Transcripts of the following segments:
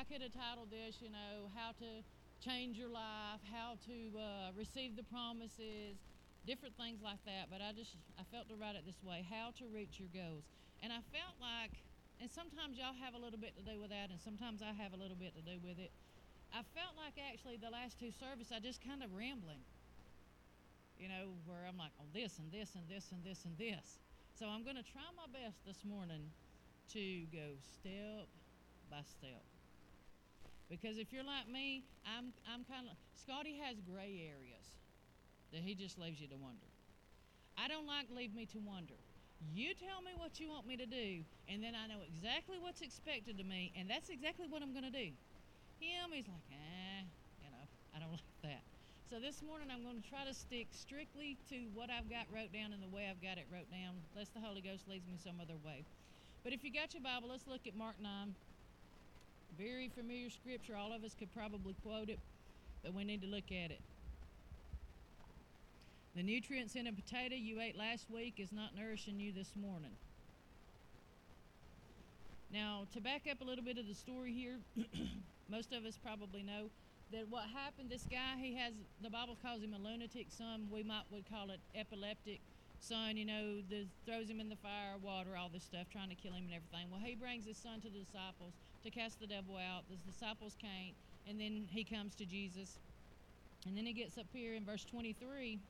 could have titled this, how to change your life, how to receive the promises, different things like that. But I felt to write it this way: how to reach your goals. And I felt like, and sometimes y'all have a little bit to do with that, and sometimes I have a little bit to do with it. I felt like actually the last two services I just kind of rambling, where I'm like, oh, this and this and this and this and this. So I'm going to try my best this morning to go step by step. Because if you're like me, I'm kind of, Scotty has gray areas that he just leaves you to wonder. I don't like leave me to wonder. You tell me what you want me to do, and then I know exactly what's expected of me, and that's exactly what I'm going to do. He's like, I don't like that. So this morning I'm going to try to stick strictly to what I've got wrote down and the way I've got it wrote down, unless the Holy Ghost leads me some other way. But if you got your Bible, let's look at Mark 9. Very familiar scripture. All of us could probably quote it, but we need to look at it. The nutrients in a potato you ate last week is not nourishing you this morning. Now, to back up a little bit of the story here, most of us probably know that what happened, this guy, the Bible calls him a lunatic son. We would call it epileptic son, throws him in the fire, water, all this stuff, trying to kill him and everything. Well, he brings his son to the disciples to cast the devil out. The disciples can't, and then he comes to Jesus. And then he gets up here in verse 23.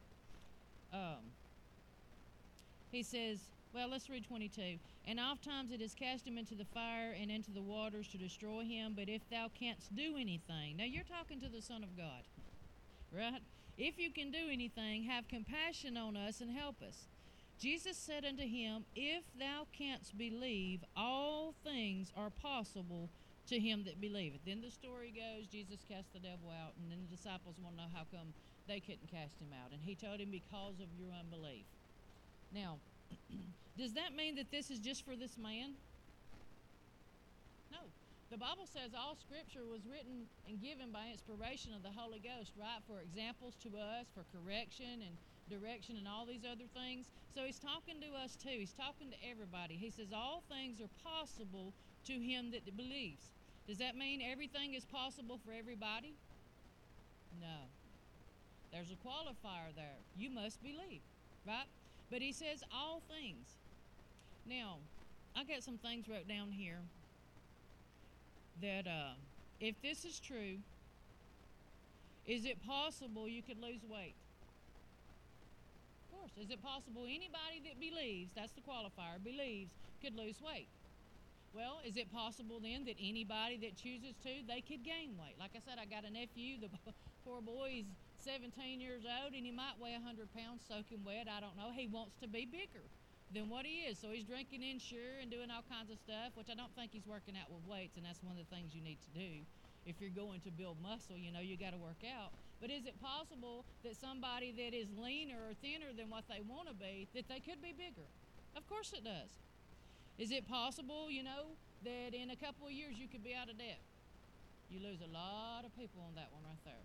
He says, well, let's read 22. And oft times it has cast him into the fire and into the waters to destroy him. But if thou canst do anything. Now you're talking to the Son of God, right? If you can do anything, have compassion on us and help us. Jesus said unto him, if thou canst believe, all things are possible to him that believeth. Then the story goes, Jesus cast the devil out, and then the disciples want to know how come they couldn't cast him out. And he told him, because of your unbelief. Now, does that mean that this is just for this man? No. The Bible says all Scripture was written and given by inspiration of the Holy Ghost, right? For examples to us, for correction and direction and all these other things. So he's talking to us too. He's talking to everybody. He says all things are possible to him that believes. Does that mean everything is possible for everybody? No. There's a qualifier there. You must believe, right? But he says all things. Now, I got some things wrote down here that if this is true, is it possible you could lose weight? Of course. Is it possible anybody that believes, that's the qualifier, believes, could lose weight? Well, is it possible then that anybody that chooses to, they could gain weight? Like I said, I got a nephew, the poor boy, he's 17 years old, and he might weigh 100 pounds soaking wet. I don't know. He wants to be bigger than what he is. So he's drinking Ensure and doing all kinds of stuff, which I don't think he's working out with weights, and that's one of the things you need to do. If you're going to build muscle, you got to work out. But is it possible that somebody that is leaner or thinner than what they want to be, that they could be bigger? Of course it does. Is it possible, that in a couple of years you could be out of debt? You lose a lot of people on that one right there.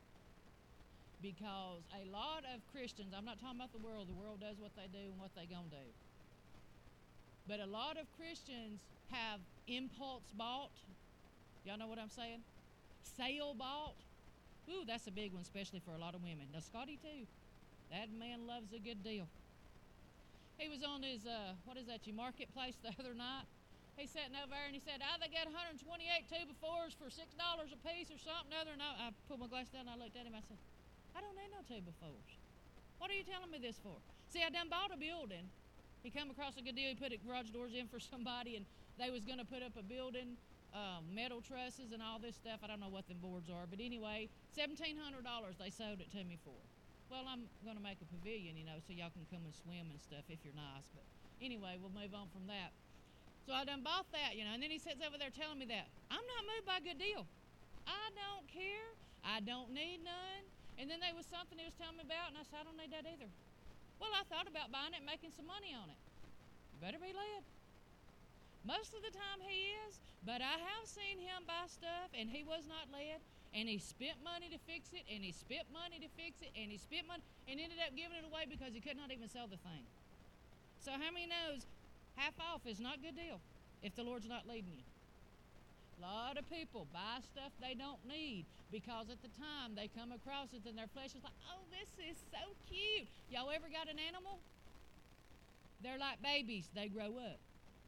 Because a lot of Christians, I'm not talking about the world does what they do and what they gonna do. But a lot of Christians have impulse bought. Y'all know what I'm saying? Sale bought. Ooh, that's a big one, especially for a lot of women. Now, Scotty too. That man loves a good deal. He was on his, your marketplace the other night. He's sitting over there and he said, they got 128 2x4s for $6 a piece or something other. And I put my glass down and I looked at him. I said, I don't need no 2x4s. What are you telling me this for? See, I done bought a building. He come across a good deal. He put garage doors in for somebody, and they was going to put up a building, metal trusses and all this stuff. I don't know what them boards are. But anyway, $1,700 they sold it to me for. Well, I'm going to make a pavilion, so y'all can come and swim and stuff if you're nice. But anyway, we'll move on from that. So I done bought that, and then he sits over there telling me that. I'm not moved by a good deal. I don't care. I don't need none. And then there was something he was telling me about, and I said, I don't need that either. Well, I thought about buying it and making some money on it. You better be led. Most of the time he is, but I have seen him buy stuff, and he was not led. And he spent money to fix it, and he spent money to fix it, and he spent money and ended up giving it away because he could not even sell the thing. So how many knows half off is not a good deal if the Lord's not leading you? A lot of people buy stuff they don't need because at the time they come across it and their flesh is like, oh, this is so cute. Y'all ever got an animal? They're like babies. They grow up.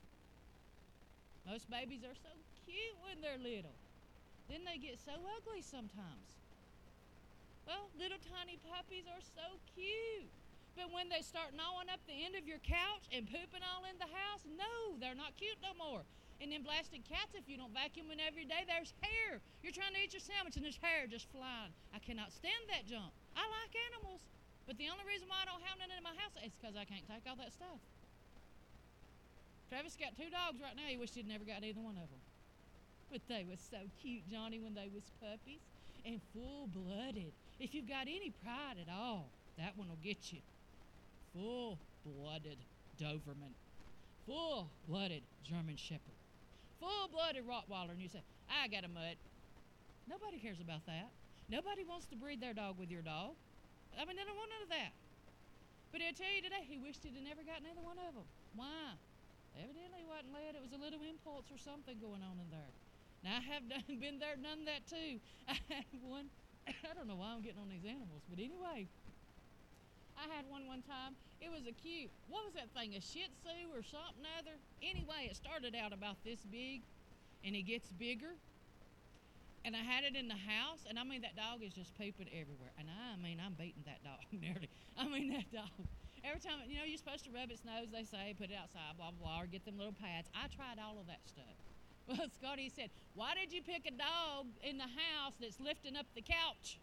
Most babies are so cute when they're little. Then they get so ugly sometimes. Well, little tiny puppies are so cute. But when they start gnawing up the end of your couch and pooping all in the house, no, they're not cute no more. And then blasted cats, if you don't vacuum them every day, there's hair. You're trying to eat your sandwich and there's hair just flying. I cannot stand that junk. I like animals, but the only reason why I don't have none in my house is because I can't take all that stuff. Travis got 2 dogs right now. He wished he'd never got either one of them. But they was so cute, Johnny, when they was puppies and full-blooded. If you've got any pride at all, that one will get you. Full-blooded Doberman. Full-blooded German Shepherd. Full-blooded Rottweiler. And you say, I got a mutt. Nobody cares about that. Nobody wants to breed their dog with your dog. I mean, they don't want none of that. But I tell you today, he wished he'd never gotten either one of them. Why? Evidently he wasn't led. It was a little impulse or something going on in there. Now, I have been there, done that too. I had one. I don't know why I'm getting on these animals, but anyway, I had one time. It was a cute, what was that thing, a Shih Tzu or something other? Anyway, it started out about this big, and it gets bigger. And I had it in the house, and I mean, that dog is just pooping everywhere. And I mean, I'm beating that dog nearly. I mean, that dog. Every time, you know, you're supposed to rub its nose, they say, put it outside, blah, blah, blah, or get them little pads. I tried all of that stuff. Well, Scotty said, why did you pick a dog in the house that's lifting up the couch?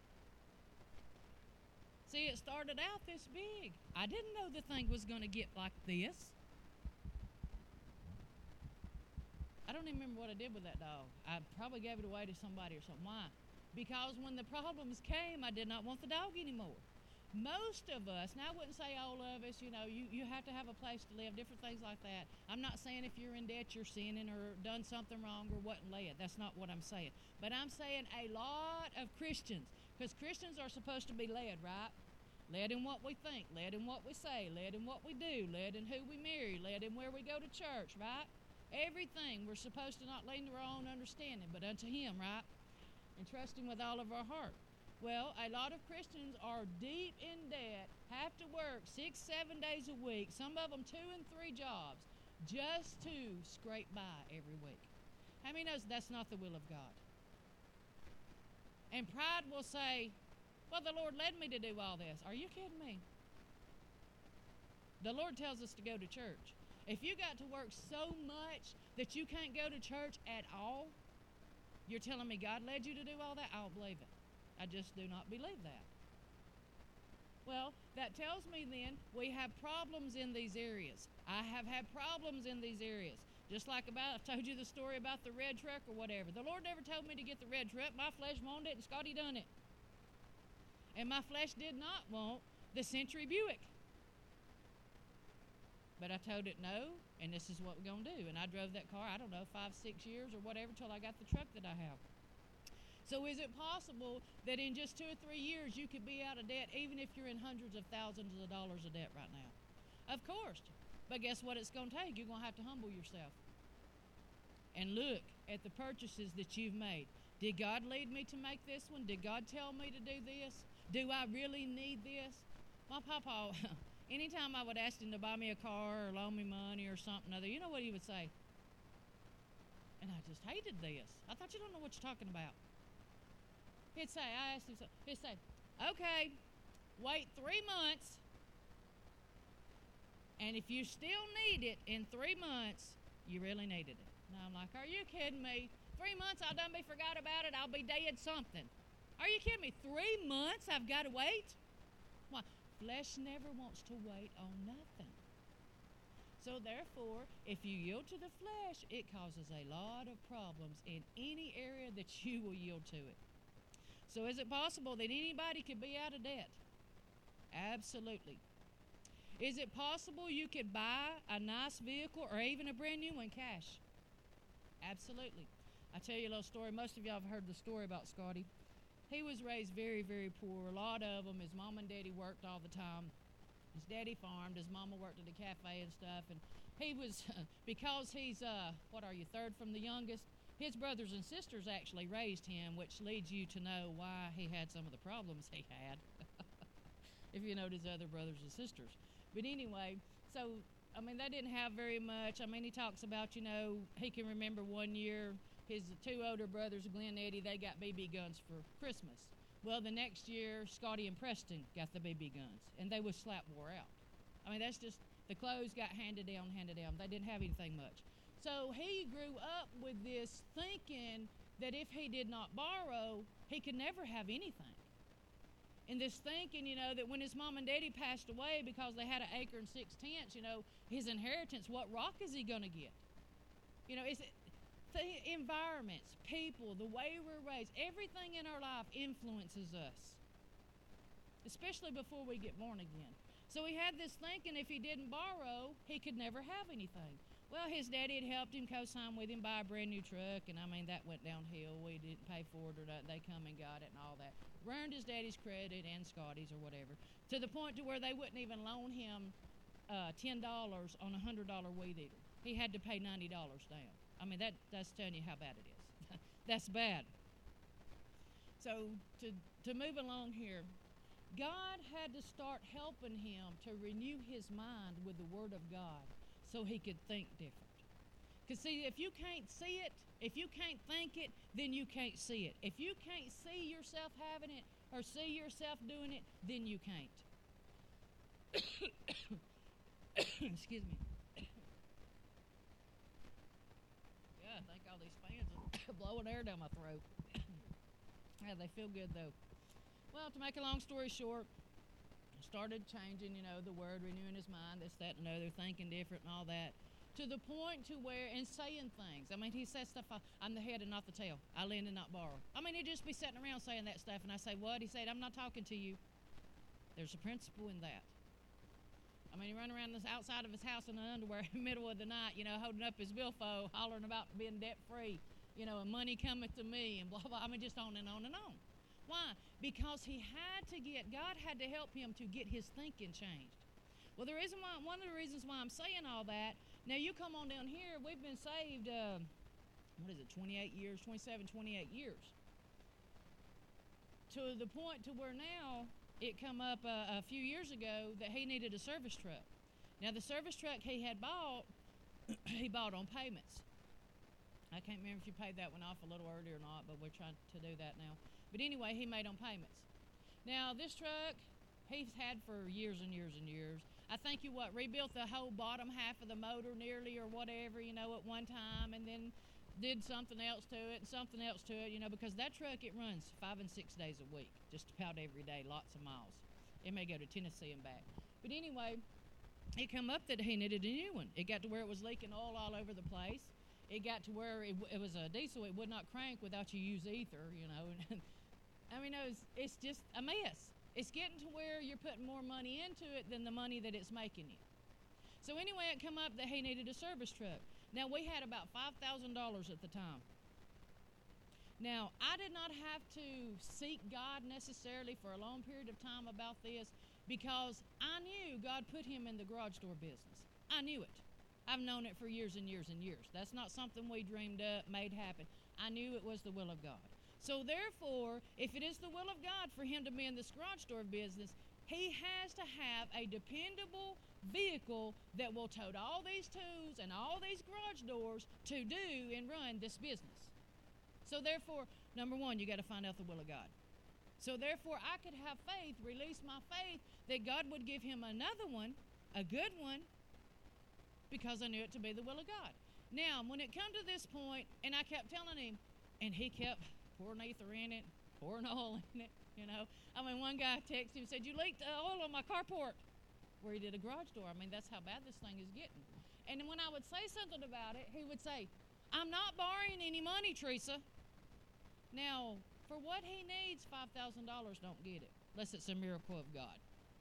See, it started out this big. I didn't know the thing was going to get like this. I don't even remember what I did with that dog. I probably gave it away to somebody or something. Why? Because when the problems came, I did not want the dog anymore. Most of us, now I wouldn't say all of us, you know, you have to have a place to live, different things like that. I'm not saying if you're in debt, you're sinning or done something wrong or wasn't led. That's not what I'm saying. But I'm saying a lot of Christians, because Christians are supposed to be led, right? Led in what we think, led in what we say, led in what we do, led in who we marry, led in where we go to church, right? Everything we're supposed to not lean to our own understanding, but unto Him, right? And trust Him with all of our heart. Well, a lot of Christians are deep in debt, have to work 6-7 days a week, some of them 2 and 3 jobs, just to scrape by every week. How many knows that's not the will of God? And pride will say, well, the Lord led me to do all this. Are you kidding me? The Lord tells us to go to church. If you got to work so much that you can't go to church at all, you're telling me God led you to do all that? I don't believe it. I just do not believe that. Well, that tells me then we have problems in these areas. I have had problems in these areas. Just like I've told you the story about the red truck or whatever. The Lord never told me to get the red truck. My flesh wanted it, and Scotty done it. And my flesh did not want the Century Buick. But I told it no, and this is what we're going to do. And I drove that car, I don't know, 5-6 years or whatever, till I got the truck that I have. So is it possible that in just 2 or 3 years you could be out of debt, even if you're in hundreds of thousands of dollars of debt right now? Of course. But guess what it's going to take? You're going to have to humble yourself. And look at the purchases that you've made. Did God lead me to make this one? Did God tell me to do this? Do I really need this? My papa, anytime I would ask him to buy me a car or loan me money or something other, you know what he would say? And I just hated this. I thought, you don't know what you're talking about. He'd say, I asked him, he'd say, okay, wait 3 months, and if you still need it in 3 months, you really needed it. And I'm like, are you kidding me? 3 months, I'll done be forgot about it, I'll be dead something. Are you kidding me? 3 months I've got to wait? Why? Flesh never wants to wait on nothing. So therefore, if you yield to the flesh, it causes a lot of problems in any area that you will yield to it. So is it possible that anybody could be out of debt? Absolutely. Is it possible you could buy a nice vehicle or even a brand new one cash? Absolutely. I'll tell you a little story. Most of y'all have heard the story about Scotty. He was raised very, very poor. A lot of them, his mom and daddy worked all the time. His daddy farmed. His mama worked at a cafe and stuff. And he was, because he's, third from the youngest, His brothers and sisters actually raised him, which leads you to know why he had some of the problems he had, if you notice other brothers and sisters. But anyway, so, I mean, they didn't have very much. I mean, he talks about, he can remember one year his two older brothers, Glenn and Eddie, they got BB guns for Christmas. Well, the next year, Scotty and Preston got the BB guns, and they was slap wore out. I mean, that's just, the clothes got handed down. They didn't have anything much. So he grew up with this thinking that if he did not borrow, he could never have anything. And this thinking, that when his mom and daddy passed away because they had 1 acre and 6 tenths, his inheritance, what rock is he going to get? Is it the environments, people, the way we're raised, everything in our life influences us, especially before we get born again. So he had this thinking if he didn't borrow, he could never have anything. Well, his daddy had helped him co-sign with him, buy a brand new truck, and I mean, that went downhill. We didn't pay for it or nothing. They come and got it and all that. Ruined his daddy's credit and Scotty's or whatever, to the point to where they wouldn't even loan him $10 on a $100 weed eater. He had to pay $90 down. I mean, that's telling you how bad it is. That's bad. So to move along here, God had to start helping him to renew his mind with the Word of God so he could think different. Because see, if you can't see it, if you can't think it, then you can't see it. If you can't see yourself having it or see yourself doing it, then you can't. Excuse me. Yeah, I think all these fans are blowing air down my throat. Yeah, they feel good though. Well, to make a long story short, started changing, the word, renewing his mind, this, that, and another, thinking different and all that, to the point to where, and saying things. I mean, he said stuff, I'm the head and not the tail. I lend and not borrow. I mean, he'd just be sitting around saying that stuff, and I say, what? He said, I'm not talking to you. There's a principle in that. I mean, he run around outside of his house in the underwear in the middle of the night, holding up his billfold, hollering about being debt-free, and money cometh to me, and blah, blah. I mean, just on and on and on. Why? Because God had to help him to get his thinking changed. Well, one of the reasons why I'm saying all that, now you come on down here, we've been saved, 28 years, 27, 28 years. To the point to where now, it come up a few years ago that he needed a service truck. Now, the service truck he had bought, he bought on payments. I can't remember if you paid that one off a little earlier or not, but we're trying to do that now. But anyway, he made on payments. Now, this truck, he's had for years and years and years. I think rebuilt the whole bottom half of the motor nearly or whatever, at one time, and then did something else to it and something else to it, because that truck, it runs 5 and 6 days a week, just about every day, lots of miles. It may go to Tennessee and back. But anyway, it come up that he needed a new one. It got to where it was leaking oil all over the place. It got to where it was a diesel. It would not crank without you use ether, I mean, it's just a mess. It's getting to where you're putting more money into it than the money that it's making you. So anyway, it come up that he needed a service truck. Now, we had about $5,000 at the time. Now, I did not have to seek God necessarily for a long period of time about this because I knew God put him in the garage door business. I knew it. I've known it for years and years and years. That's not something we dreamed up, made happen. I knew it was the will of God. So therefore, if it is the will of God for him to be in this garage door business, he has to have a dependable vehicle that will tote all these tools and all these garage doors to do and run this business. So therefore, number one, you got to find out the will of God. So therefore, I could have faith, release my faith that God would give him another one, a good one, because I knew it to be the will of God. Now, when it come to this point, and I kept telling him, and he kept pouring ether in it, pouring oil in it, I mean, one guy texted him and said, you leaked oil on my carport, where he did a garage door. I mean, that's how bad this thing is getting. And when I would say something about it, he would say, I'm not borrowing any money, Teresa. Now, for what he needs, $5,000 don't get it, unless it's a miracle of God.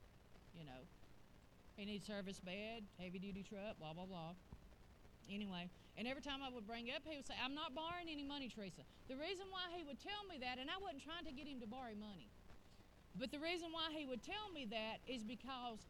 He needs service bed, heavy-duty truck, blah, blah, blah. Anyway, and every time I would bring up, he would say, I'm not borrowing any money, Teresa. The reason why he would tell me that, and I wasn't trying to get him to borrow money, but the reason why he would tell me that is because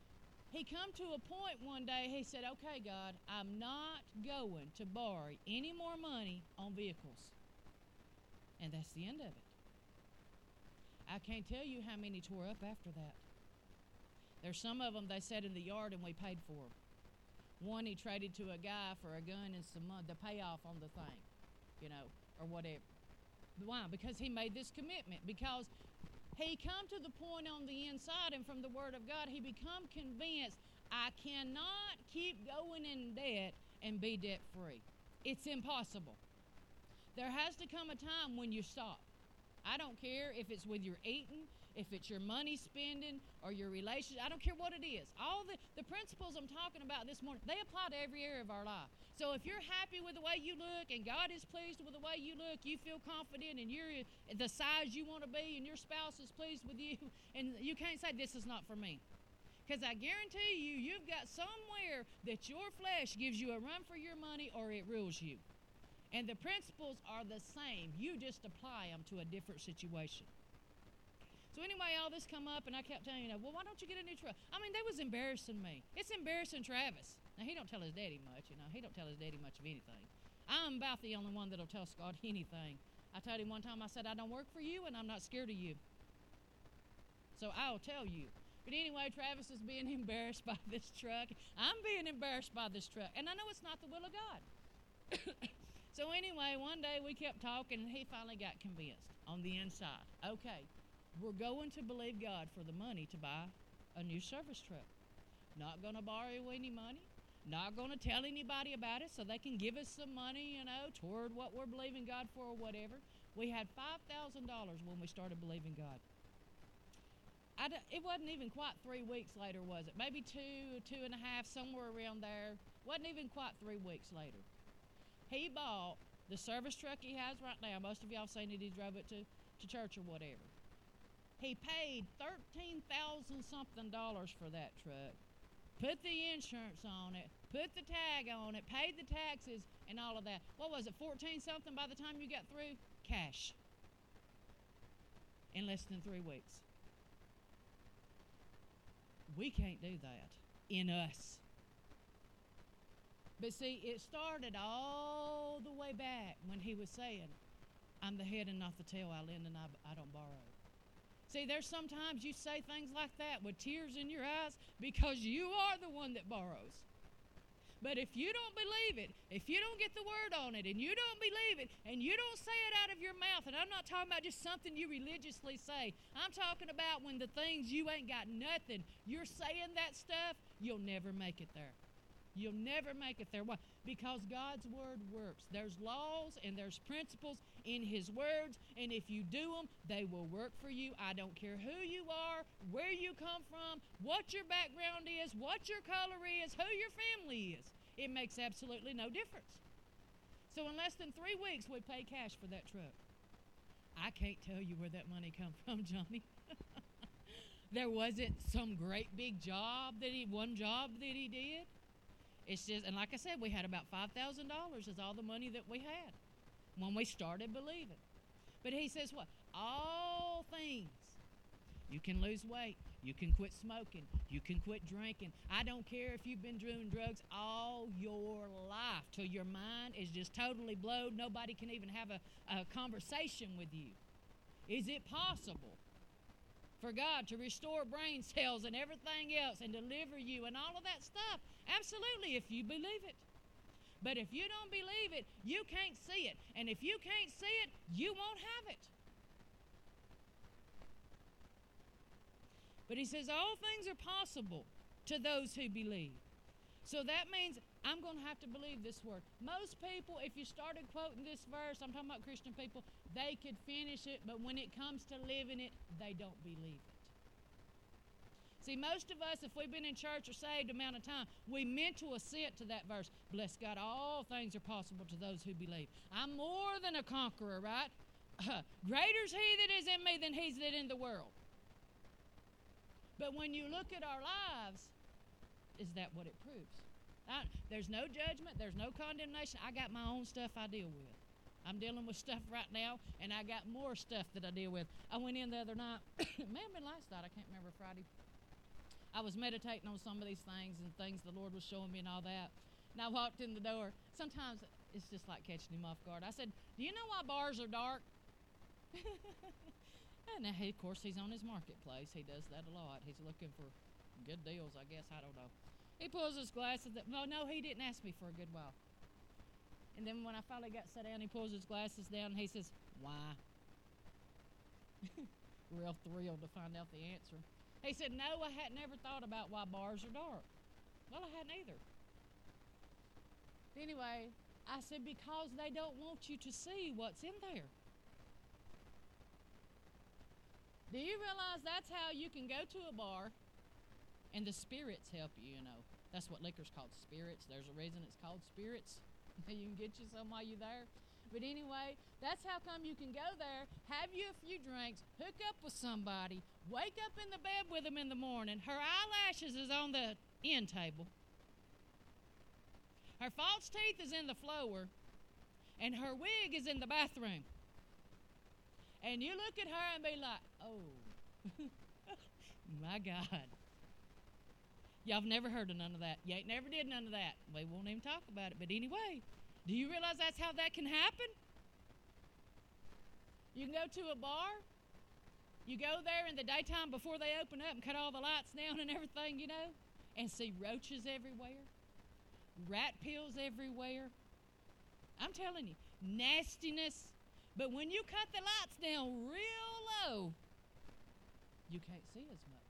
He come to a point one day, he said, okay, God, I'm not going to borrow any more money on vehicles. And that's the end of it. I can't tell you how many tore up after that. There's some of them they sat in the yard and we paid for them. One he traded to a guy for a gun and some money, the payoff on the thing, or whatever. Why? Because he made this commitment. Because he come to the point on the inside, and from the Word of God, he become convinced, I cannot keep going in debt and be debt free. It's impossible. There has to come a time when you stop. I don't care if it's with your eating, if it's your money spending, or your relationship. I don't care what it is. All the principles I'm talking about this morning, they apply to every area of our life. So if you're happy with the way you look and God is pleased with the way you look, you feel confident and you're the size you want to be and your spouse is pleased with you, and you can't say this is not for me. Because I guarantee you, you've got somewhere that your flesh gives you a run for your money or it rules you. And the principles are the same. You just apply them to a different situation. So anyway, all this come up, and I kept telling well, why don't you get a new truck? I mean, they was embarrassing me. It's embarrassing Travis. Now, he don't tell his daddy much, He don't tell his daddy much of anything. I'm about the only one that'll tell Scott anything. I told him one time, I said, I don't work for you, and I'm not scared of you. So I'll tell you. But anyway, Travis is being embarrassed by this truck. I'm being embarrassed by this truck. And I know it's not the will of God. So anyway, one day we kept talking, and he finally got convinced on the inside. Okay, we're going to believe God for the money to buy a new service truck. Not going to borrow any money. Not going to tell anybody about it so they can give us some money, toward what we're believing God for or whatever. We had $5,000 when we started believing God. It wasn't even quite 3 weeks later, was it? Maybe 2.5, somewhere around there. Wasn't even quite 3 weeks later. He bought the service truck he has right now. Most of y'all seen it. He drove it to church or whatever. He paid $13,000 something for that truck. Put the insurance on it, put the tag on it, paid the taxes, and all of that. What was it, 14 something by the time you got through? Cash. In less than 3 weeks. We can't do that in us. But see, it started all the way back when he was saying, I'm the head and not the tail. I lend and I don't borrow. See, there's sometimes you say things like that with tears in your eyes because you are the one that borrows. But if you don't believe it, if you don't get the word on it, and you don't believe it, and you don't say it out of your mouth, and I'm not talking about just something you religiously say. I'm talking about when the things you ain't got nothing, you're saying that stuff, you'll never make it there. You'll never make it there. Why? Because God's word works. There's laws and there's principles in his words, and if you do them, they will work for you. I don't care who you are, where you come from, what your background is, what your color is, who your family is. It makes absolutely no difference. So in less than 3 weeks, we paid cash for that truck. I can't tell you where that money come from, Johnny. There wasn't some great big job one job that he did. It's just, and like I said, we had about $5,000 is all the money that we had when we started believing. But he says what? All things. You can lose weight. You can quit smoking. You can quit drinking. I don't care if you've been doing drugs all your life till your mind is just totally blowed. Nobody can even have a conversation with you. Is it possible for God to restore brain cells and everything else and deliver you and all of that stuff? Absolutely, if you believe it. But if you don't believe it, you can't see it. And if you can't see it, you won't have it. But he says all things are possible to those who believe. So that means I'm going to have to believe this word. Most people, if you started quoting this verse, I'm talking about Christian people, they could finish it, but when it comes to living it, they don't believe it. See, most of us, if we've been in church or saved amount of time, we mental assent to that verse. Bless God, all things are possible to those who believe. I'm more than a conqueror, right? Greater is he that is in me than he's that in the world. But when you look at our lives, is that what it proves? There's no judgment. There's no condemnation. I got my own stuff I deal with. I'm dealing with stuff right now, and I got more stuff that I deal with. I went in the other night. It may have been last night. I can't remember, Friday. I was meditating on some of these things and things the Lord was showing me and all that. And I walked in the door. Sometimes it's just like catching him off guard. I said, do you know why bars are dark? And now, of course, he's on his marketplace. He does that a lot. He's looking for good deals, I guess. I don't know. He pulls his glasses. No, he didn't ask me for a good while. And then when I finally got sat down, he pulls his glasses down and he says, why? Real thrilled to find out the answer. He said, no, I hadn't ever thought about why bars are dark. Well, I hadn't either. Anyway, I said, because they don't want you to see what's in there. Do you realize that's how you can go to a bar and the spirits help you, you know? That's what liquor's called, spirits. There's a reason it's called spirits. You can get you some while you're there. But anyway, that's how come you can go there, have you a few drinks, hook up with somebody, wake up in the bed with them in the morning. Her eyelashes is on the end table. Her false teeth is in the floor, and her wig is in the bathroom. And you look at her and be like, oh, my God. Y'all have never heard of none of that. You ain't never did none of that. We won't even talk about it. But anyway, do you realize that's how that can happen? You can go to a bar. You go there in the daytime before they open up and cut all the lights down and everything, you know, and see roaches everywhere, rat pills everywhere. I'm telling you, nastiness. But when you cut the lights down real low, you can't see as much.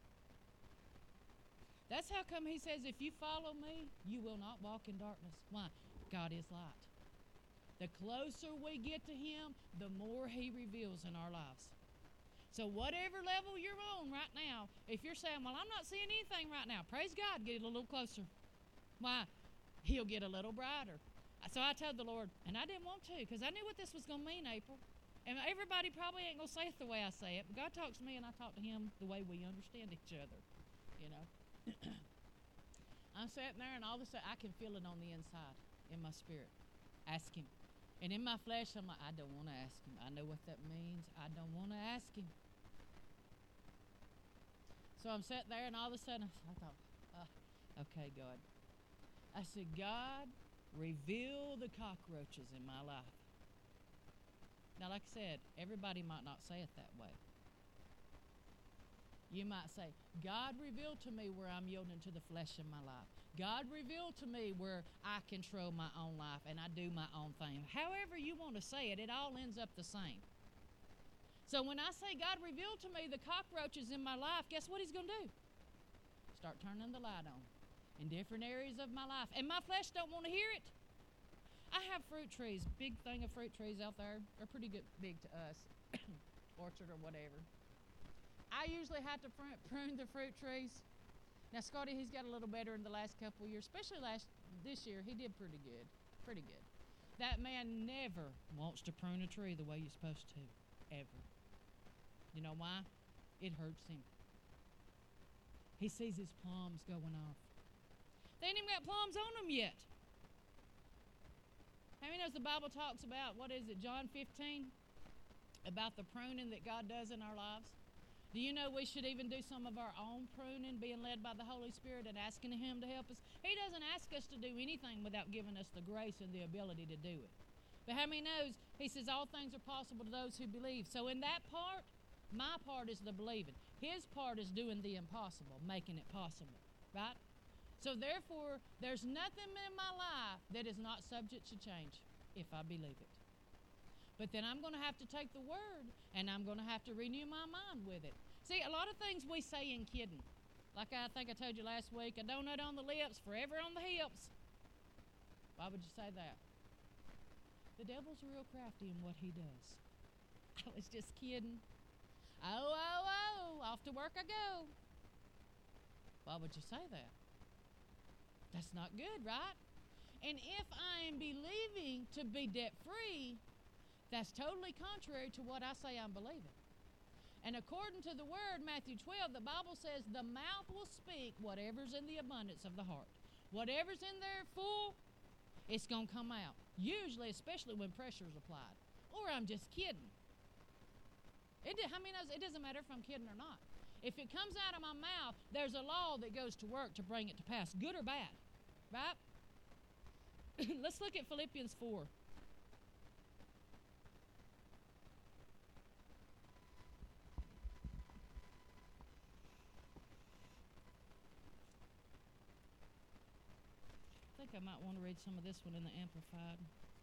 That's how come he says, if you follow me, you will not walk in darkness. Why? God is light. The closer we get to him, the more he reveals in our lives. So whatever level you're on right now, if you're saying, well, I'm not seeing anything right now, praise God, get a little closer. Why? He'll get a little brighter. So I told the Lord, and I didn't want to, because I knew what this was going to mean, April. And everybody probably ain't going to say it the way I say it, but God talks to me and I talk to him the way we understand each other, you know. I'm sitting there and all of a sudden I can feel it on the inside in my spirit. Ask him. And in my flesh I'm like, I don't want to ask him. I know what that means. I don't want to ask him. So I'm sitting there and all of a sudden I thought, okay, God. I said, God, reveal the cockroaches in my life. Now, like I said, everybody might not say it that way. You might say, God, reveal to me where I'm yielding to the flesh in my life. God, reveal to me where I control my own life and I do my own thing. However you want to say it, it all ends up the same. So when I say, God, reveal to me the cockroaches in my life, guess what he's going to do? Start turning the light on in different areas of my life. And my flesh don't want to hear it. I have fruit trees, big thing of fruit trees out there. They're pretty good, big to us, orchard or whatever. I usually have to prune the fruit trees. Now, Scotty, he's got a little better in the last couple of years, especially this year. He did pretty good, pretty good. That man never wants to prune a tree the way you're supposed to, ever. You know why? It hurts him. He sees his plums going off. They ain't even got plums on them yet. How many knows the Bible talks about, what is it, John 15? About the pruning that God does in our lives? Do you know we should even do some of our own pruning, being led by the Holy Spirit and asking him to help us? He doesn't ask us to do anything without giving us the grace and the ability to do it. But how many knows, he says all things are possible to those who believe. So in that part, my part is the believing. His part is doing the impossible, making it possible, right? So therefore, there's nothing in my life that is not subject to change if I believe it. But then I'm going to have to take the word and I'm going to have to renew my mind with it. See, a lot of things we say in kidding. Like I think I told you last week, a donut on the lips, forever on the hips. Why would you say that? The devil's real crafty in what he does. I was just kidding. Oh, off to work I go. Why would you say that? That's not good, right? And if I am believing to be debt-free, that's totally contrary to what I say I'm believing. And according to the word, Matthew 12, the Bible says the mouth will speak whatever's in the abundance of the heart. Whatever's in there full, it's going to come out. Usually, especially when pressure is applied. Or I'm just kidding. It doesn't matter if I'm kidding or not. if it comes out of my mouth, there's a law that goes to work to bring it to pass, good or bad, right? Let's look at Philippians 4. I think I might want to read some of this one in the Amplified.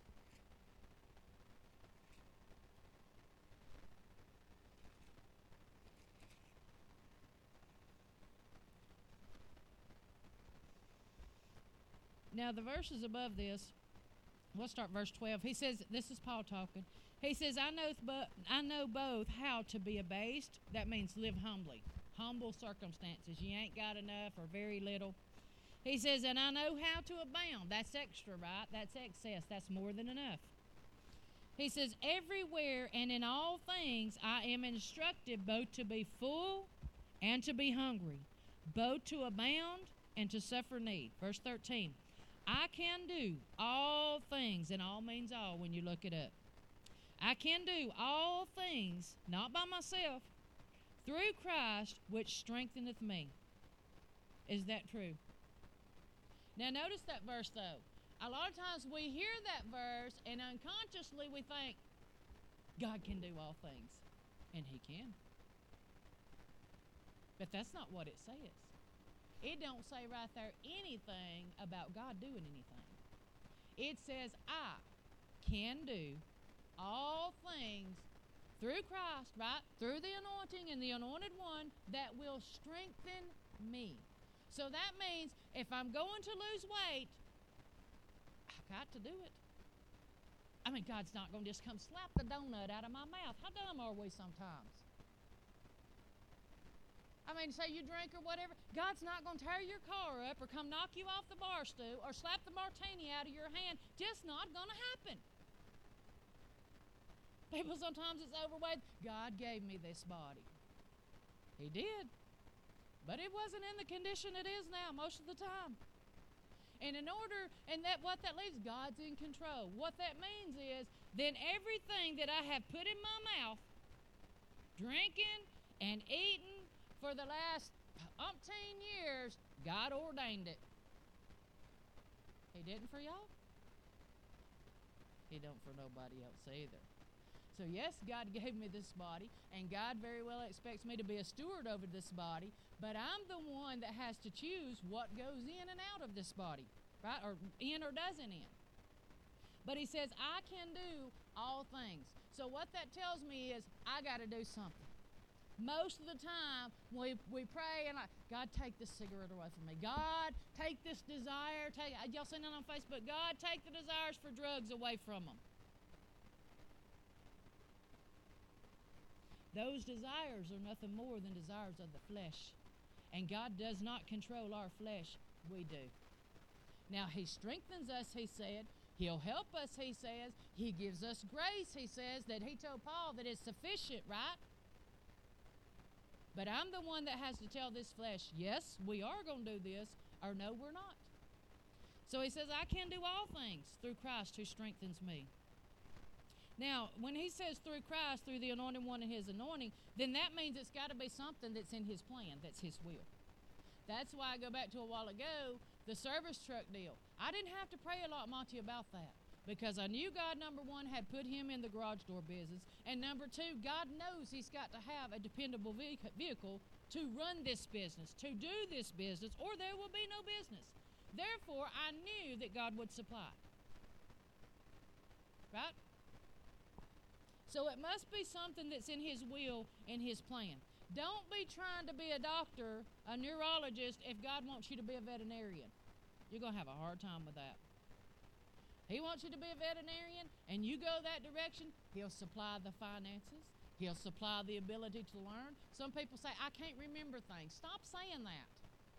Now, the verses above this, we'll start verse 12. He says, this is Paul talking. He says, I know both how to be abased. That means live humbly. Humble circumstances. You ain't got enough or very little. He says, and I know how to abound. That's extra, right? That's excess. That's more than enough. He says, everywhere and in all things I am instructed both to be full and to be hungry, both to abound and to suffer need. Verse 13. I can do all things, and all means all when you look it up. I can do all things, not by myself, through Christ, which strengtheneth me. Is that true? Now notice that verse though. A lot of times we hear that verse and unconsciously we think, God can do all things. And He can. But that's not what it says. It don't say right there anything about God doing anything. It says, I can do all things through Christ, right? Through the anointing and the anointed one that will strengthen me. So that means if I'm going to lose weight, I've got to do it. I mean, God's not going to just come slap the donut out of my mouth. How dumb are we sometimes? I mean, say you drink or whatever, God's not going to tear your car up or come knock you off the bar stool or slap the martini out of your hand. Just not going to happen. People sometimes it's overweight. God gave me this body. He did. But it wasn't in the condition it is now most of the time. And what that leaves, God's in control. What that means is, then everything that I have put in my mouth, drinking and eating, for the last umpteen years, God ordained it. He didn't for y'all. He don't for nobody else either. So yes, God gave me this body, and God very well expects me to be a steward over this body, but I'm the one that has to choose what goes in and out of this body, right? Or in or doesn't in. But He says, I can do all things. So what that tells me is, I got to do something. Most of the time, we pray and God, take this cigarette away from me. God, take this desire. Y'all seen that on Facebook? God, take the desires for drugs away from them. Those desires are nothing more than desires of the flesh. And God does not control our flesh. We do. Now, He strengthens us, He said. He'll help us, He says. He gives us grace, He says, that He told Paul that it's sufficient, right? But I'm the one that has to tell this flesh, yes, we are going to do this, or no, we're not. So He says, I can do all things through Christ who strengthens me. Now, when He says through Christ, through the anointed one and His anointing, then that means it's got to be something that's in His plan, that's His will. That's why I go back to a while ago, the service truck deal. I didn't have to pray a lot, Monty, about that. Because I knew God, number one, had put him in the garage door business. And number two, God knows He's got to have a dependable vehicle to run this business, to do this business, or there will be no business. Therefore, I knew that God would supply. Right? So it must be something that's in His will and His plan. Don't be trying to be a doctor, a neurologist, if God wants you to be a veterinarian. You're going to have a hard time with that. He wants you to be a veterinarian, and you go that direction, He'll supply the finances. He'll supply the ability to learn. Some people say, I can't remember things. Stop saying that.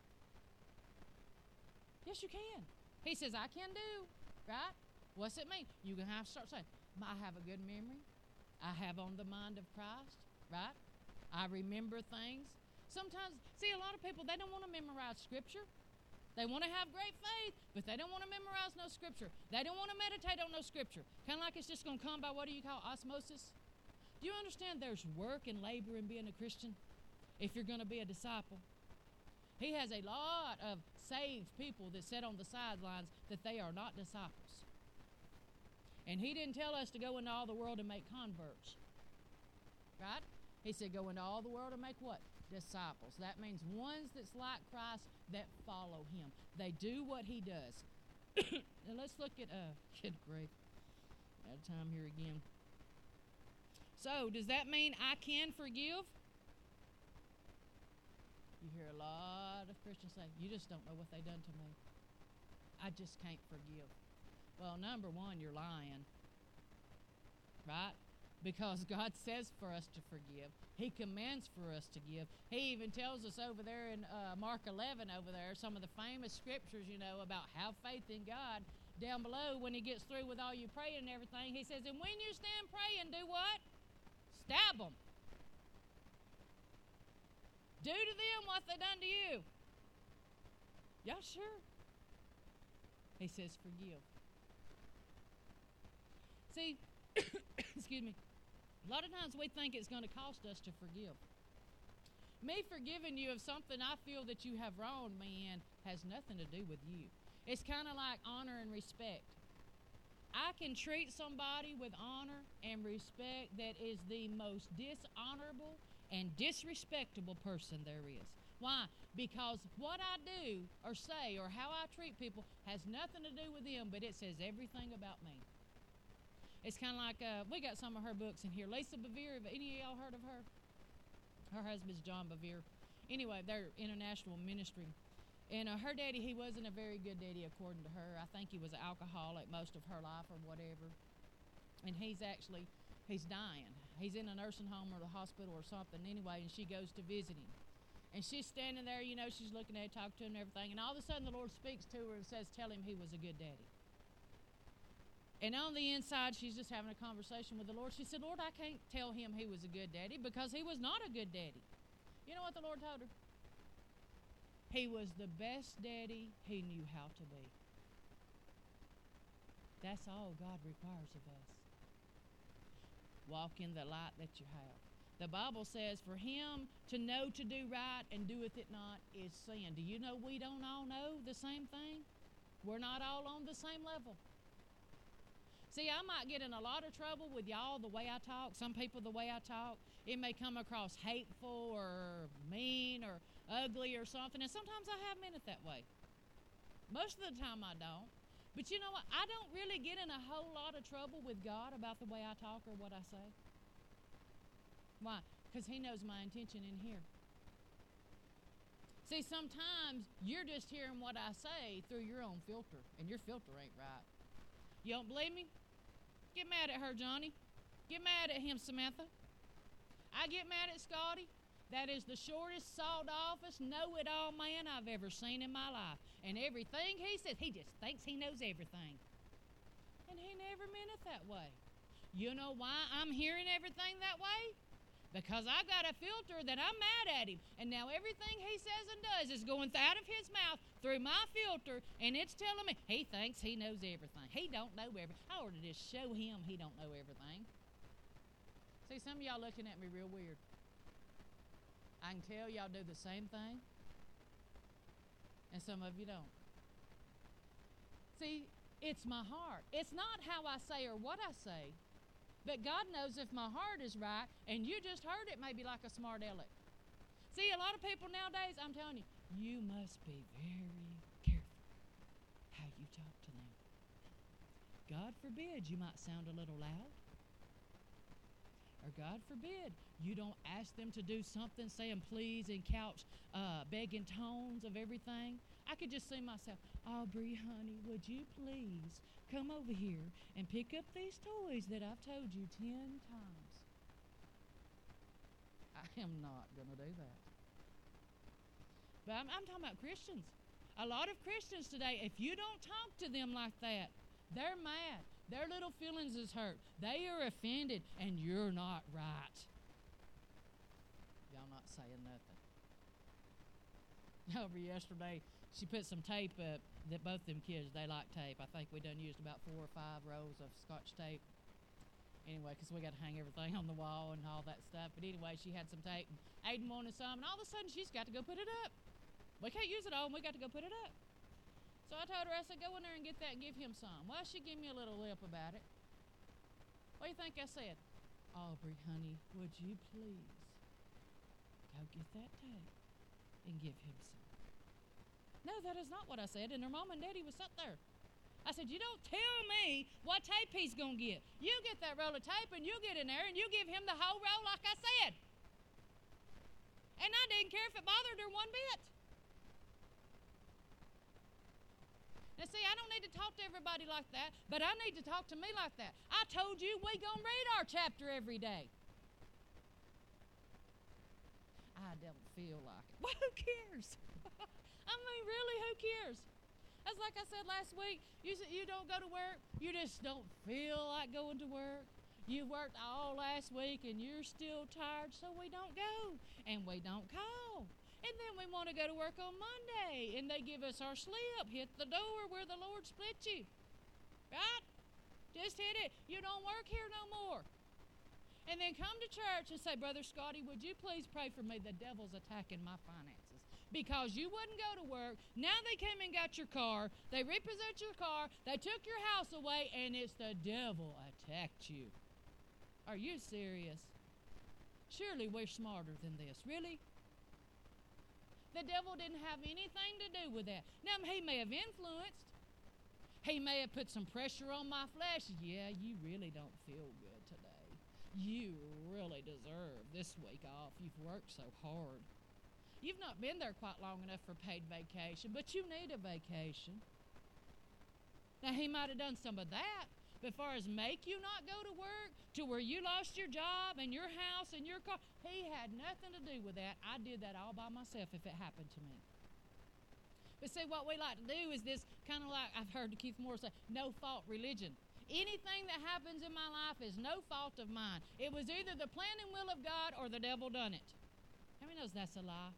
Yes, you can. He says, I can do, right? What's it mean? You're going to have to start saying, I have a good memory. I have on the mind of Christ, right? I remember things. Sometimes, see, a lot of people, they don't want to memorize Scripture. They want to have great faith, but they don't want to memorize no Scripture. They don't want to meditate on no Scripture. Kind of like it's just going to come by, what do you call, osmosis? Do you understand there's work and labor in being a Christian? if you're going to be a disciple. He has a lot of saved people that sit on the sidelines that they are not disciples. And he didn't tell us to go into all the world and make converts. Right? He said go into all the world and make what? Disciples. That means ones that's like Christ that follow him. They do what he does. Now let's look at, good grief, out of time here again. So, does that mean I can forgive? You hear a lot of Christians say, you just don't know what they done to me. I just can't forgive. Well, number one, you're lying. Right? Because God says for us to forgive. He commands for us to give. He even tells us over there in Mark 11 over there, some of the famous scriptures, about have faith in God. Down below, when he gets through with all you praying and everything, he says, and when you stand praying, do what? Stab them. Do to them what they done to you. Y'all sure? He says forgive. See, excuse me, a lot of times we think it's going to cost us to forgive. Me forgiving you of something I feel that you have wronged me in has nothing to do with you. It's kind of like honor and respect. I can treat somebody with honor and respect that is the most dishonorable and disrespectable person there is. Why? Because what I do or say or how I treat people has nothing to do with them, but it says everything about me. It's kind of like, we got some of her books in here. Lisa Bevere, have any of y'all heard of her? Her husband's John Bevere. Anyway, they're international ministry. And her daddy, he wasn't a very good daddy according to her. I think he was an alcoholic most of her life or whatever. And he's dying. He's in a nursing home or the hospital or something anyway, and she goes to visit him. And she's standing there, she's looking at him, talking to him and everything. And all of a sudden the Lord speaks to her and says, tell him he was a good daddy. And on the inside, she's just having a conversation with the Lord. She said, Lord, I can't tell him he was a good daddy because he was not a good daddy. You know what the Lord told her? He was the best daddy he knew how to be. That's all God requires of us. Walk in the light that you have. The Bible says for him to know to do right and doeth it not is sin. Do you know we don't all know the same thing? We're not all on the same level. See, I might get in a lot of trouble with y'all the way I talk. Some people the way I talk. It may come across hateful or mean or ugly or something. And sometimes I have meant it that way. Most of the time I don't. But you know what? I don't really get in a whole lot of trouble with God about the way I talk or what I say. Why? Because he knows my intention in here. See, sometimes you're just hearing what I say through your own filter. And your filter ain't right. You don't believe me? Get mad at her, Johnny. Get mad at him, Samantha. I get mad at Scotty. That is the shortest, sawed-offest, know-it-all man I've ever seen in my life. And everything he says, he just thinks he knows everything. And he never meant it that way. You know why I'm hearing everything that way? Because I got a filter that I'm mad at him. And now everything he says and does is going out of his mouth through my filter, and it's telling me he thinks he knows everything. He don't know everything. I ought to just show him he don't know everything. See, some of y'all looking at me real weird. I can tell y'all do the same thing, and some of you don't. See, it's my heart. It's not how I say or what I say. But God knows if my heart is right, and you just heard it maybe like a smart aleck. See, a lot of people nowadays, I'm telling you, you must be very careful how you talk to them. God forbid you might sound a little loud. Or God forbid you don't ask them to do something, saying please in couch, begging tones of everything. I could just see myself, Aubrey, honey, would you please come over here and pick up these toys that I've told you 10 times? I am not going to do that. But I'm talking about Christians. A lot of Christians today, if you don't talk to them like that, they're mad. Their little feelings is hurt. They are offended, and you're not right. Y'all not saying nothing. Over yesterday, she put some tape up that both them kids, they like tape. I think we done used about 4 or 5 rows of Scotch tape. Anyway, because we got to hang everything on the wall and all that stuff. But anyway, she had some tape, and Aiden wanted some, and all of a sudden she's got to go put it up. We can't use it all, and we got to go put it up. So I told her, I said, go in there and get that and give him some. Well, she gave me a little lip about it. What do you think I said? Aubrey, honey, would you please go get that tape and give him some? No, that is not what I said. And her mom and daddy was sitting there. I said, you don't tell me what tape he's going to get. You get that roll of tape and you get in there and you give him the whole roll like I said. And I didn't care if it bothered her one bit. Now, see, I don't need to talk to everybody like that, but I need to talk to me like that. I told you we going to read our chapter every day. I don't feel like it. Well, who cares? I mean, really, who cares? That's like I said last week. You don't go to work. You just don't feel like going to work. You worked all last week, and you're still tired, so we don't go, and we don't call. And then we want to go to work on Monday, and they give us our slip. Hit the door where the Lord split you. Right? Just hit it. You don't work here no more. And then come to church and say, Brother Scotty, would you please pray for me? The devil's attacking my finances. Because you wouldn't go to work. Now they came and got your car. They repossessed your car. They took your house away, and it's the devil attacked you. Are you serious? Surely we're smarter than this. Really? The devil didn't have anything to do with that. Now, he may have influenced. He may have put some pressure on my flesh. Yeah, you really don't feel good today. You really deserve this week off. You've worked so hard. You've not been there quite long enough for paid vacation, but you need a vacation. Now, he might have done some of that. But as far as make you not go to work, to where you lost your job and your house and your car, he had nothing to do with that. I did that all by myself if it happened to me. But see, what we like to do is this kind of like, I've heard Keith Moore say, no-fault religion. Anything that happens in my life is no fault of mine. It was either the plan and will of God or the devil done it. How many knows that's a lie?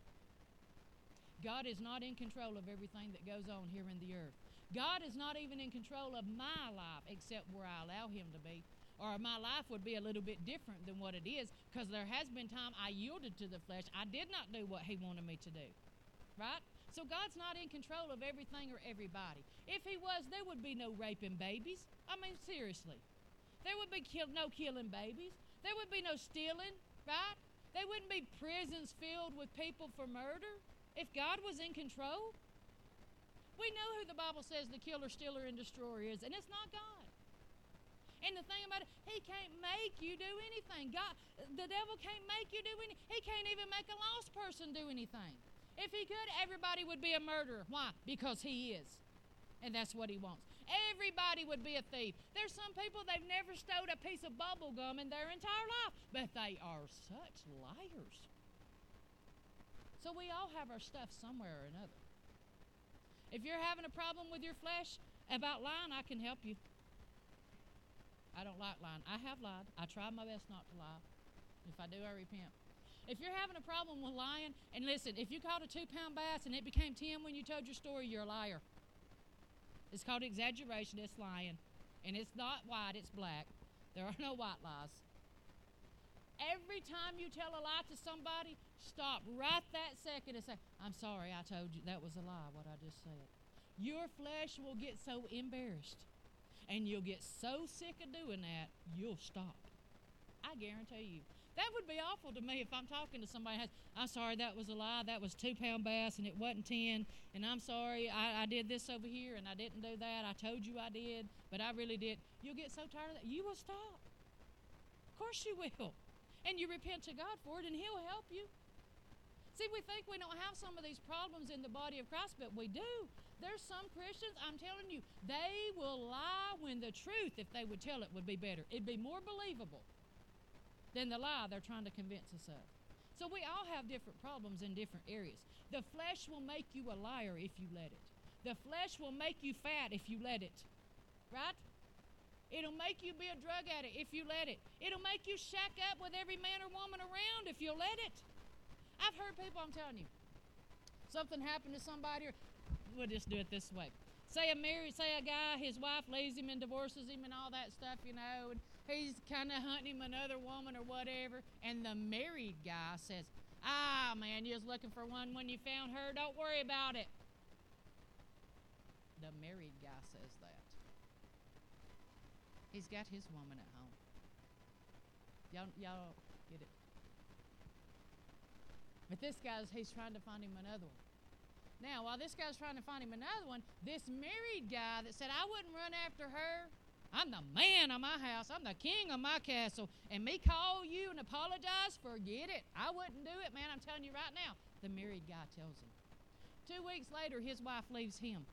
God is not in control of everything that goes on here in the earth. God is not even in control of my life except where I allow him to be. Or my life would be a little bit different than what it is, because there has been time I yielded to the flesh. I did not do what he wanted me to do. Right? So God's not in control of everything or everybody. If he was, there would be no raping babies. I mean, seriously. There would be no killing babies. There would be no stealing, right? There wouldn't be prisons filled with people for murder if God was in control. We know who the Bible says the killer, stealer, and destroyer is, and it's not God. And the thing about it, he can't make you do anything. God, the devil can't make you do anything. He can't even make a lost person do anything. If he could, everybody would be a murderer. Why? Because he is. And that's what he wants. Everybody would be a thief. There's some people, they've never stowed a piece of bubble gum in their entire life, but they are such liars. So we all have our stuff somewhere or another. If you're having a problem with your flesh about lying, I can help you. I don't like lying. I have lied. I try my best not to lie. If I do, I repent. If you're having a problem with lying, and listen, if you caught a 2-pound bass and it became 10 when you told your story, you're a liar. It's called exaggeration. It's lying. And it's not white, it's black. There are no white lies. Every time you tell a lie to somebody, stop right that second and say, I'm sorry, I told you that was a lie, what I just said. Your flesh will get so embarrassed, and you'll get so sick of doing that, you'll stop. I guarantee you. That would be awful to me if I'm talking to somebody who has, I'm sorry, that was a lie, that was 2-pound bass, and it wasn't 10, and I'm sorry, I did this over here, and I didn't do that, I told you I did, but I really did. You'll get so tired of that, you will stop. Of course you will. And you repent to God for it, and he'll help you. See, we think we don't have some of these problems in the body of Christ, but we do. There's some Christians, I'm telling you, they will lie when the truth, if they would tell it, would be better. It'd be more believable than the lie they're trying to convince us of. So we all have different problems in different areas. The flesh will make you a liar if you let it. The flesh will make you fat if you let it. Right? It'll make you be a drug addict if you let it. It'll make you shack up with every man or woman around if you'll let it. I've heard people, I'm telling you, something happened to somebody, or we'll just do it this way. Say a guy, his wife leaves him and divorces him and all that stuff, and he's kind of hunting him another woman or whatever, and the married guy says, man, you was looking for one when you found her. Don't worry about it. The married guy says that. He's got his woman at home. Y'all get it. But this guy's, he's trying to find him another one. Now, while this guy's trying to find him another one, this married guy that said, I wouldn't run after her. I'm the man of my house. I'm the king of my castle. And me call you and apologize, forget it. I wouldn't do it, man. I'm telling you right now. The married guy tells him. 2 weeks later, his wife leaves him.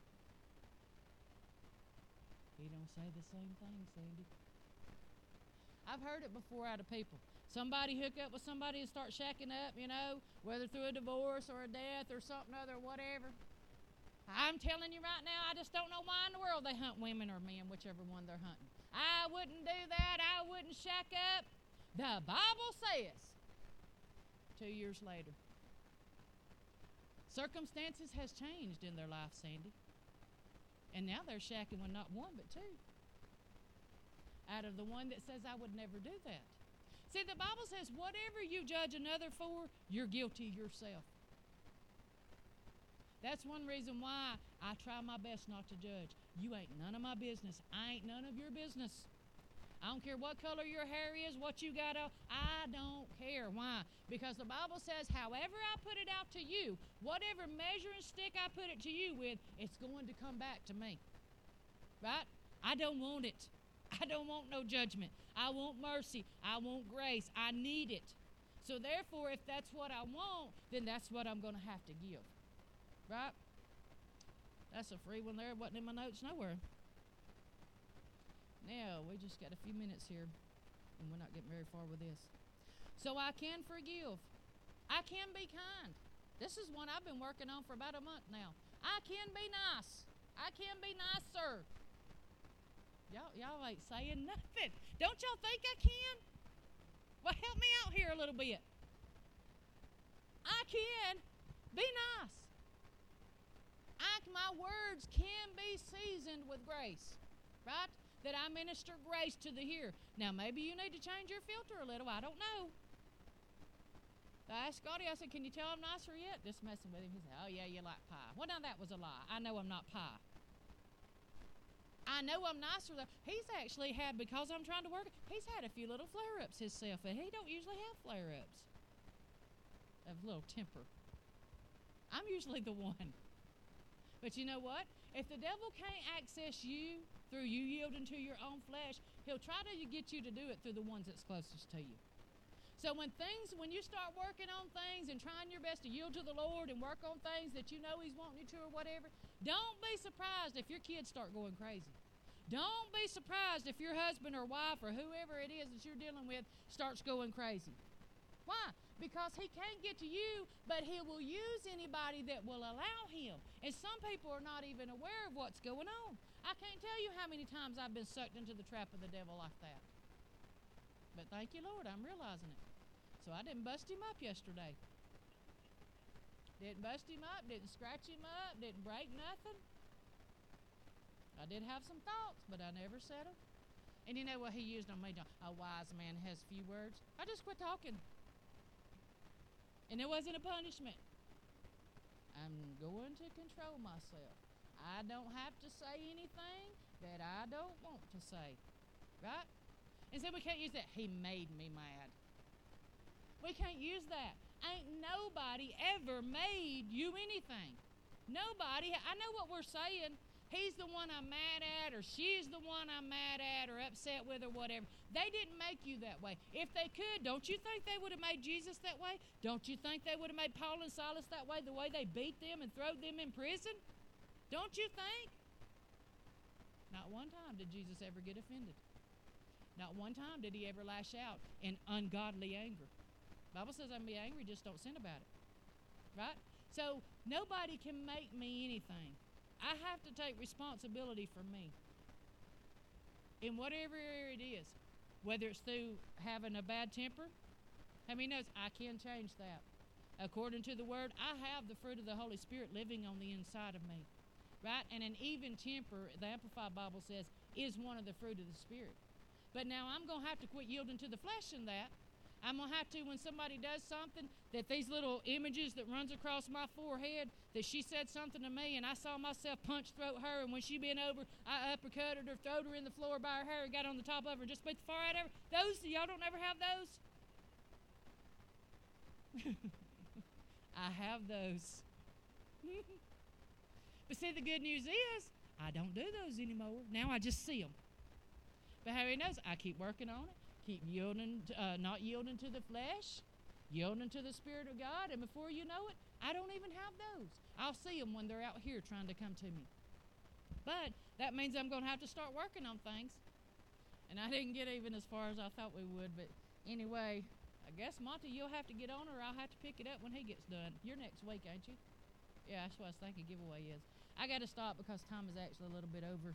He don't say the same thing, Sandy. I've heard it before out of people. Somebody hook up with somebody and start shacking up, whether through a divorce or a death or something other, whatever. I'm telling you right now, I just don't know why in the world they hunt women or men, whichever one they're hunting. I wouldn't do that. I wouldn't shack up. The Bible says 2 years later, circumstances has changed in their life, Sandy. And now they're shacking with not one but two. Out of the one that says, I would never do that. See, the Bible says, whatever you judge another for, you're guilty yourself. That's one reason why I try my best not to judge. You ain't none of my business. I ain't none of your business. I don't care what color your hair is, what you got on. I don't care. Why? Because the Bible says, however I put it out to you, whatever measuring stick I put it to you with, it's going to come back to me. Right? I don't want it. I don't want no judgment. I want mercy. I want grace. I need it. So therefore, if that's what I want, then that's what I'm going to have to give. Right? That's a free one there. It wasn't in my notes nowhere. Now, we just got a few minutes here, and we're not getting very far with this. So I can forgive. I can be kind. This is one I've been working on for about a month now. I can be nice. I can be nicer. Y'all ain't saying nothing. Don't y'all think I can? Well, help me out here a little bit. I can be nice. My words can be seasoned with grace, right? That I minister grace to the hearer. Now, maybe you need to change your filter a little. I don't know. I asked Scotty, I said, can you tell I'm nicer yet? Just messing with him. He said, oh, yeah, you like pie. Well, now that was a lie. I know I'm not pie. I know I'm nicer though. He's actually had, because I'm trying to work, he's had a few little flare-ups himself, and he don't usually have flare-ups of little temper. I'm usually the one. But you know what? If the devil can't access you through you yielding to your own flesh, he'll try to get you to do it through the ones that's closest to you. So when you start working on things and trying your best to yield to the Lord and work on things that you know He's wanting you to or whatever, don't be surprised if your kids start going crazy. Don't be surprised if your husband or wife or whoever it is that you're dealing with starts going crazy. Why? Because he can't get to you, but he will use anybody that will allow him. And some people are not even aware of what's going on. I can't tell you how many times I've been sucked into the trap of the devil like that. But thank you, Lord, I'm realizing it. So I didn't bust him up yesterday. Didn't bust him up, didn't scratch him up, didn't break nothing. I did have some thoughts, but I never said them. And you know what he used on me? A wise man has few words. I just quit talking. And it wasn't a punishment. I'm going to control myself. I don't have to say anything that I don't want to say. Right? And so we can't use that. He made me mad. We can't use that. Ain't nobody ever made you anything. Nobody. I know what we're saying. He's the one I'm mad at, or she's the one I'm mad at or upset with or whatever. They didn't make you that way. If they could, don't you think they would have made Jesus that way? Don't you think they would have made Paul and Silas that way, the way they beat them and threw them in prison? Don't you think? Not one time did Jesus ever get offended. Not one time did he ever lash out in ungodly anger. The Bible says I can be angry, just don't sin about it. Right? So nobody can make me anything. I have to take responsibility for me. In whatever area it is. Whether it's through having a bad temper. How many knows I can change that? According to the Word, I have the fruit of the Holy Spirit living on the inside of me. right? And an even temper, the Amplified Bible says, is one of the fruit of the Spirit. But now I'm going to have to quit yielding to the flesh in that. I'm going to have to, when somebody does something, that these little images that runs across my forehead, that she said something to me, and I saw myself punch throat her, and when she bent over, I uppercutted her, throwed her in the floor by her hair, and got on the top of her, and just beat the far out of her. Those, y'all don't ever have those? I have those. But see, the good news is, I don't do those anymore. Now I just see them. But how he knows, I keep working on it. Keep yielding, not yielding to the flesh, yielding to the Spirit of God, and before you know it, I don't even have those. I'll see them when they're out here trying to come to me. But that means I'm going to have to start working on things. And I didn't get even as far as I thought we would, but anyway, I guess, Monty, you'll have to get on, or I'll have to pick it up when he gets done. You're next week, ain't you? Yeah, that's what I was thinking giveaway is. I got to stop because time is actually a little bit over.